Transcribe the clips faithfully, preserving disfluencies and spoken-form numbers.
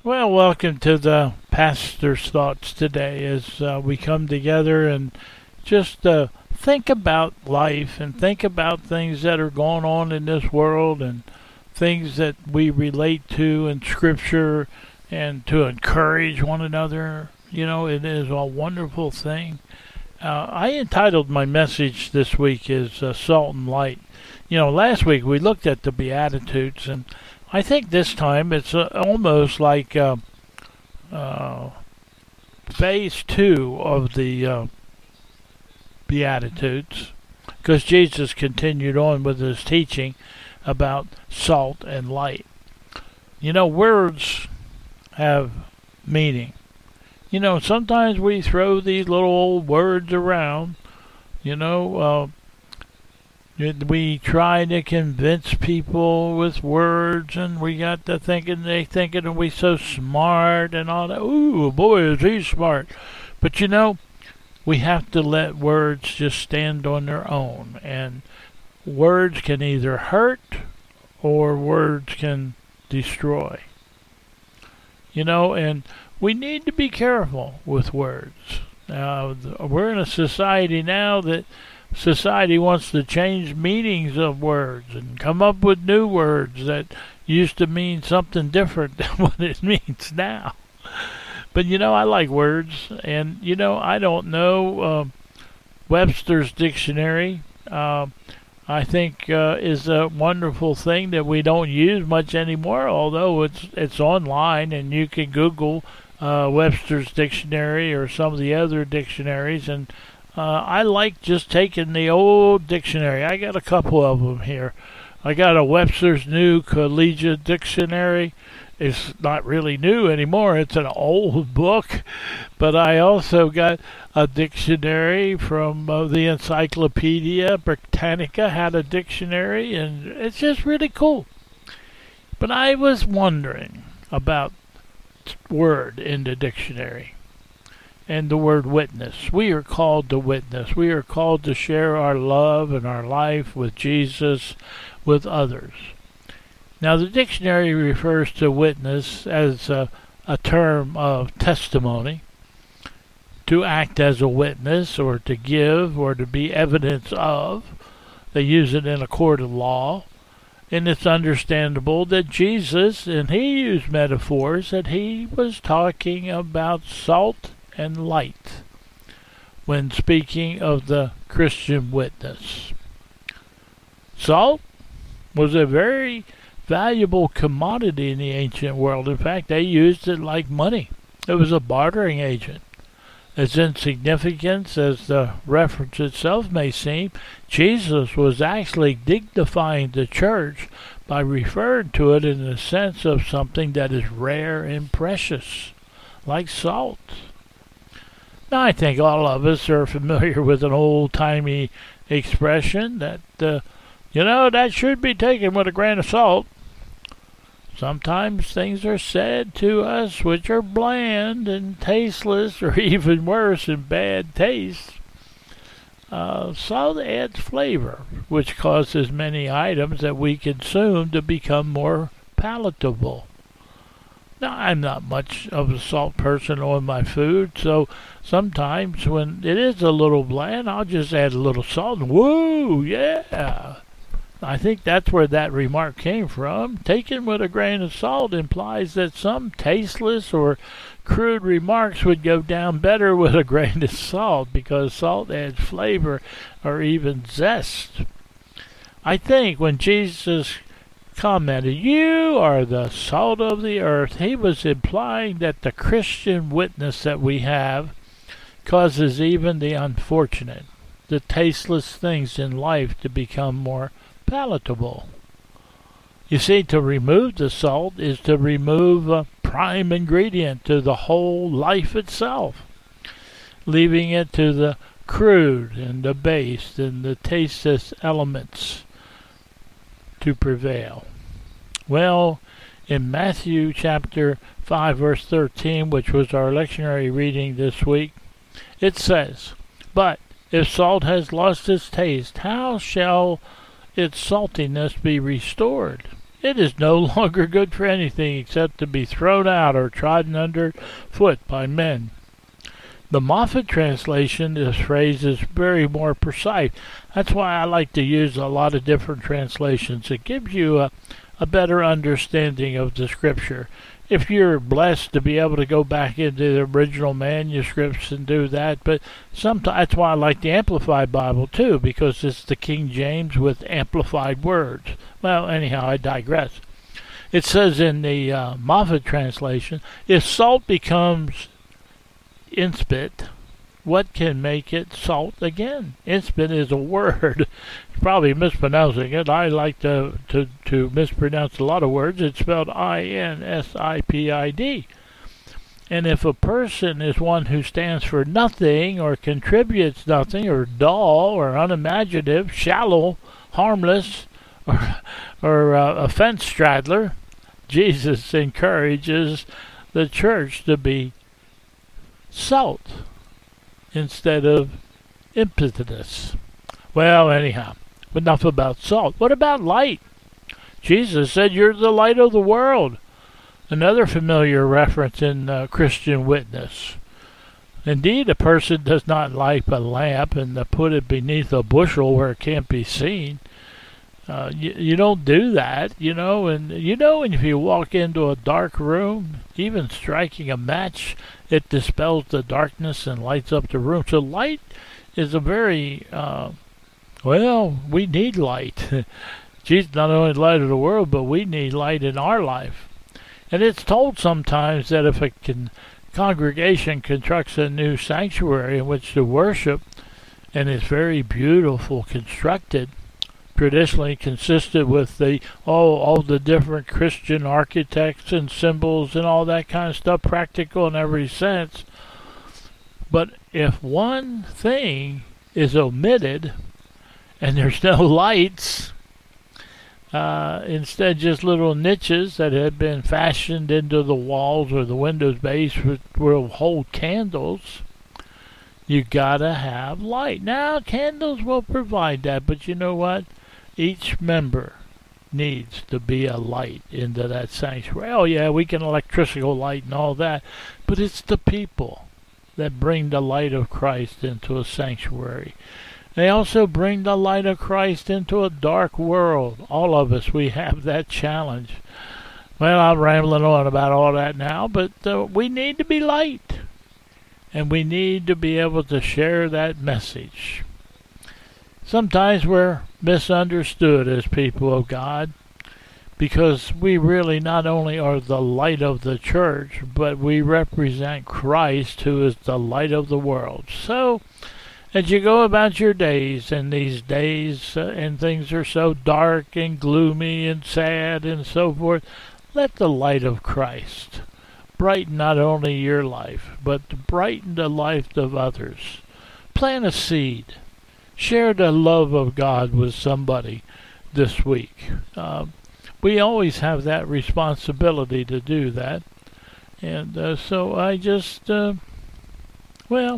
Well, welcome to the Pastor's Thoughts today as uh, we come together and just uh, think about life and think about things that are going on in this world and things that we relate to in Scripture and to encourage one another. You know, it is a wonderful thing. Uh, I entitled my message this week is uh, Salt and Light. You know, last week we looked at the Beatitudes, and I think this time it's uh, almost like uh, uh, phase two of the uh, Beatitudes, because Jesus continued on with his teaching about salt and light. You know, words have meaning. You know, sometimes we throw these little old words around, you know, uh, we try to convince people with words, and we got to thinking they thinking that we so smart and all that. Ooh, boy, is he smart. But you know, we have to let words just stand on their own. And words can either hurt or words can destroy. You know, and we need to be careful with words. Uh, we're in a society now that Society wants to change meanings of words and come up with new words that used to mean something different than what it means now. But, you know, I like words, and, you know, I don't know. Uh, Webster's Dictionary, uh, I think, uh, is a wonderful thing that we don't use much anymore, although it's, it's online, and you can Google uh, Webster's Dictionary or some of the other dictionaries, and Uh, I like just taking the old dictionary. I got a couple of them here. I got a Webster's New Collegiate Dictionary. It's not really new anymore. It's an old book. But I also got a dictionary from uh, the Encyclopedia Britannica had a dictionary, and it's just really cool. But I was wondering about word in the dictionary. And the word witness. We are called to witness. We are called to share our love and our life with Jesus, with others. Now, the dictionary refers to witness as a, a term of testimony, to act as a witness, or to give, or to be evidence of. They use it in a court of law. And it's understandable that Jesus, and he used metaphors, that he was talking about salt and light when speaking of the Christian witness. Salt was a very valuable commodity in the ancient world. In fact, they used it like money. It was a bartering agent. As insignificant as the reference itself may seem, Jesus was actually dignifying the church by referring to it in the sense of something that is rare and precious, like salt. Now, I think all of us are familiar with an old-timey expression that, uh, you know, that should be taken with a grain of salt. Sometimes things are said to us which are bland and tasteless, or even worse, in bad taste. Uh, salt adds flavor, which causes many items that we consume to become more palatable. Now, I'm not much of a salt person on my food, so sometimes when it is a little bland, I'll just add a little salt and woo, yeah. I think that's where that remark came from. Taken with a grain of salt implies that some tasteless or crude remarks would go down better with a grain of salt because salt adds flavor or even zest. I think when Jesus commented, "You are the salt of the earth," he was implying that the Christian witness that we have causes even the unfortunate, the tasteless things in life to become more palatable. You see, to remove the salt is to remove a prime ingredient to the whole life itself, leaving it to the crude and the base and the tasteless elements to prevail. Well, in Matthew chapter five, verse thirteen, which was our lectionary reading this week, it says, "But if salt has lost its taste, how shall its saltiness be restored? It is no longer good for anything except to be thrown out or trodden under foot by men. The Moffat translation, this phrase is very more precise. That's why I like to use a lot of different translations. It gives you a, a better understanding of the Scripture. If you're blessed to be able to go back into the original manuscripts and do that, but sometimes that's why I like the Amplified Bible too, because it's the King James with amplified words. Well, anyhow, I digress. It says in the uh, Moffat translation, if salt becomes inspit, what can make it salt again? Inspit is a word. Probably mispronouncing it. I like to, to, to mispronounce a lot of words. It's spelled I N S I P I D. And if a person is one who stands for nothing or contributes nothing or dull or unimaginative, shallow, harmless, or, or uh, a fence straddler, Jesus encourages the church to be salt instead of impetus. Well, anyhow, enough about salt. What about light? Jesus said, "You're the light of the world." Another familiar reference in uh, Christian witness. Indeed, a person does not light a lamp and uh, put it beneath a bushel where it can't be seen. Uh, you, you don't do that, you know, and you know, and if you walk into a dark room, even striking a match, it dispels the darkness and lights up the room. So light is a very, uh, well, we need light. Jesus not only the light of the world, but we need light in our life. And it's told sometimes that if a con- congregation constructs a new sanctuary in which to worship, and it's very beautiful constructed, traditionally consisted with the all all the different Christian architects and symbols and all that kind of stuff, practical in every sense. But if one thing is omitted and there's no lights, uh, instead just little niches that had been fashioned into the walls or the windows base which will hold candles, you gotta have light. Now candles will provide that, but you know what? Each member needs to be a light into that sanctuary. Oh yeah, we can electrical light and all that, but it's the people that bring the light of Christ into a sanctuary. They also bring the light of Christ into a dark world. All of us, we have that challenge. Well, I'm rambling on about all that now, but uh, we need to be light, and we need to be able to share that message. Sometimes we're misunderstood as people of God because we really not only are the light of the church, but we represent Christ, who is the light of the world. So, as you go about your days, and these days uh, and things are so dark and gloomy and sad and so forth, let the light of Christ brighten not only your life, but to brighten the life of others. Plant a seed. Share the love of God with somebody this week. Uh, we always have that responsibility to do that. And uh, so I just, uh, well,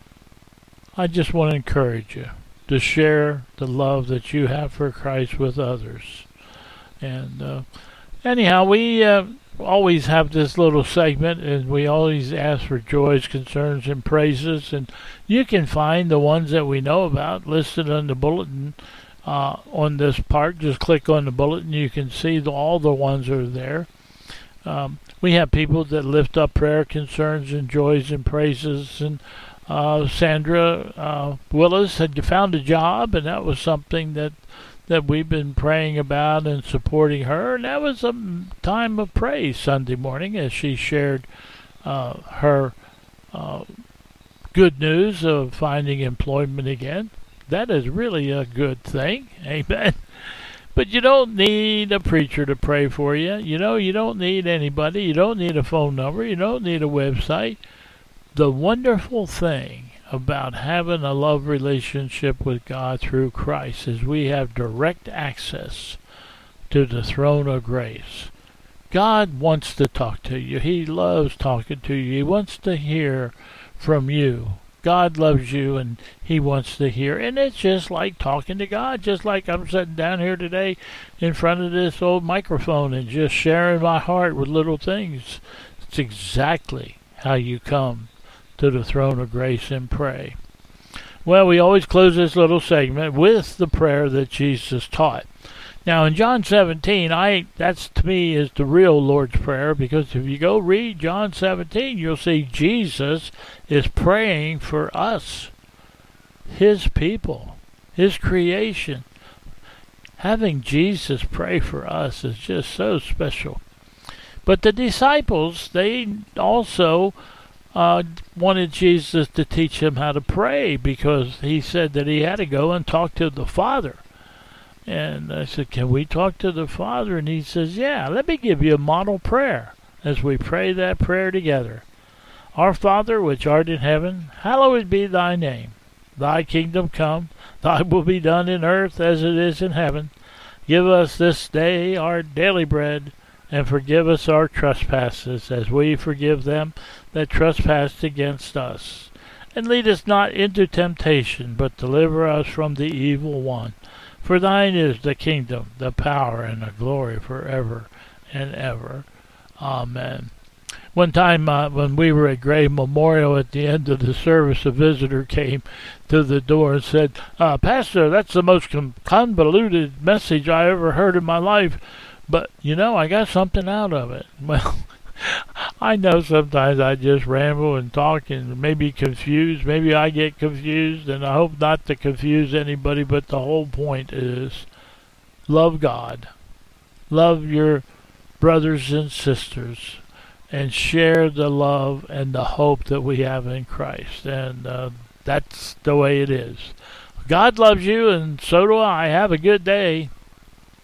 I just want to encourage you to share the love that you have for Christ with others. And uh, anyhow, we uh, always have this little segment, and we always ask for joys, concerns, and praises. And you can find the ones that we know about listed on the bulletin uh, on this part. Just click on the bulletin. You can see the, all the ones are there. Um, we have people that lift up prayer, concerns, and joys and praises. And uh, Sandra uh, Willis had found a job, and that was something that that we've been praying about and supporting her. And that was a time of praise Sunday morning as she shared uh, her uh, good news of finding employment again. That is really a good thing. Amen. But you don't need a preacher to pray for you. You know, you don't need anybody. You don't need a phone number. You don't need a website. The wonderful thing about having a love relationship with God through Christ is we have direct access to the throne of grace. God wants to talk to you. He loves talking to you. He wants to hear from you. God loves you and he wants to hear. And it's just like talking to God, just like I'm sitting down here today in front of this old microphone and just sharing my heart with little things. It's exactly how you come to the throne of grace and pray. Well, we always close this little segment with the prayer that Jesus taught. Now, in John seventeen, I that's to me is the real Lord's Prayer, because if you go read John seventeen, you'll see Jesus is praying for us, his people, his creation. Having Jesus pray for us is just so special. But the disciples, they also uh, wanted Jesus to teach them how to pray, because he said that he had to go and talk to the Father. And I said, can we talk to the Father? And he says, yeah, let me give you a model prayer as we pray that prayer together. Our Father, which art in heaven, hallowed be thy name. Thy kingdom come, thy will be done in earth as it is in heaven. Give us this day our daily bread, and forgive us our trespasses, as we forgive them that trespass against us. And lead us not into temptation, but deliver us from the evil one. For thine is the kingdom, the power, and the glory forever and ever. Amen. One time uh, when we were at Gray Memorial, at the end of the service, a visitor came to the door and said, uh, Pastor, that's the most com- convoluted message I ever heard in my life, but, you know, I got something out of it. Well, I know sometimes I just ramble and talk and maybe confuse. Maybe I get confused, and I hope not to confuse anybody, but the whole point is love God. Love your brothers and sisters, and share the love and the hope that we have in Christ. And uh, that's the way it is. God loves you, and so do I. Have a good day.